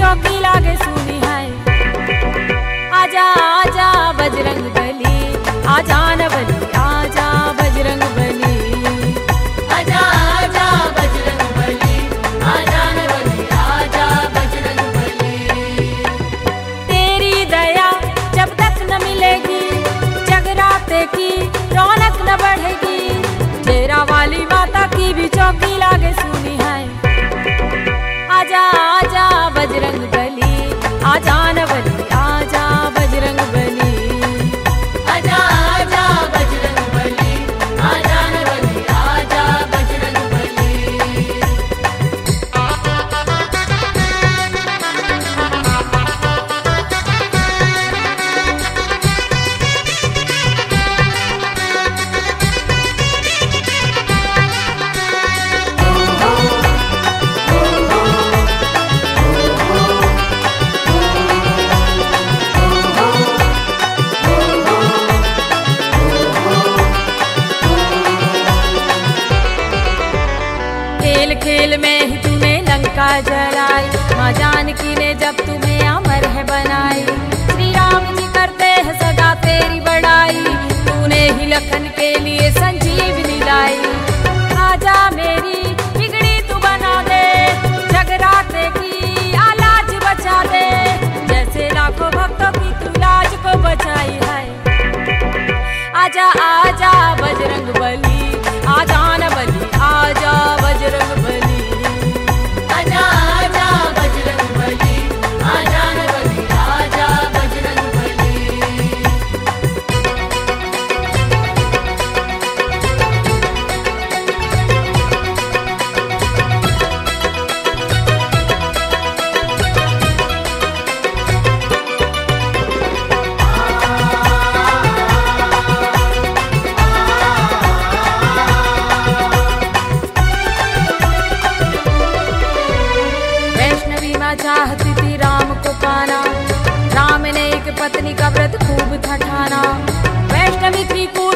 चौकी लागे सुनी है। आजा आजा बजरंग बली, आजा न बली, आजा बजरंग बली। आजा आजा बजरंग बली, आजा न बली, आजा बजरंग बली। तेरी दया जब तक न मिलेगी, जगराते की रौनक न बढ़ेगी। शेरा वाली माता की भी चौकी लागे सुनी है। आजा आजा बजरंग बली, आजा न बली, आजा बजरंग बली। आजा आजा बजरंग बली, आजा न बली, आजा बजरंग बली। खेल खेल में ही तूने लंका जलाई, माँ जानकी ने जब तुम्हें अमर है बनाई। श्री राम जी करते हैं सदा तेरी बड़ाई, तूने ही लखन के लिए संजीवनी लाई। आजा मेरी बिगड़ी तू बना दे, जगराते की आलाज बचा दे। जैसे लाखों भक्तों की तू लाज को बचाई है। आजा आजा बजरंग बली, आजा न बली, आजा बजरंग बली। आजा आजा बजरंग बली, आजा न बली, आजा बजरंग बली। वैष्णवी माँ चाहती थी राम को पाना, राम ने एक पत्नी का व्रत खूब था ठाना। वैष्णवी थी